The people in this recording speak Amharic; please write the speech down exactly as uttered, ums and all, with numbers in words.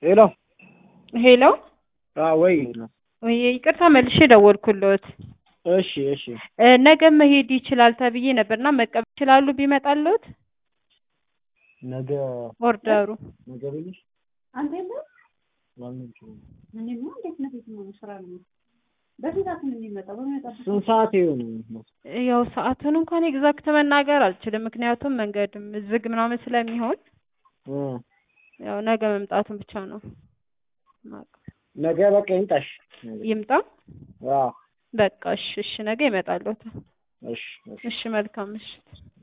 ሄሎ ሄሎ አዎ ወይ ወይ ይቅርታ መልሼ ደወልኩልዎት። እሺ እሺ ነገ መሄድ ይችላል ተብዬ ነበርና መቀበል ይችላሉ ቢመጣልዎት? ነገ ኦርደሩ ነገ ብለሽ አንተ የለ ማንም ነው እኔ ነው እንዴት ነው የትኛው ስራ ነው በፊታት ምን የሚመጣው በሚመጣው ስንት ሰዓት ይሆን? ያው ሰዓቱን እንኳን ኤግዛክት መናገር አልችልም፣ ምክንያቱም መንገድም ዝግ ምናምን ስለሚሆን እ ያው ነገ መምጣቱን ብቻ ነው። ነገ በቃ ይምጣሽ። ይምጣ አዎ በቃ እሺ እሺ ነገ ይመጣልዎታል። እሺ እሺ መልካም ምሽት።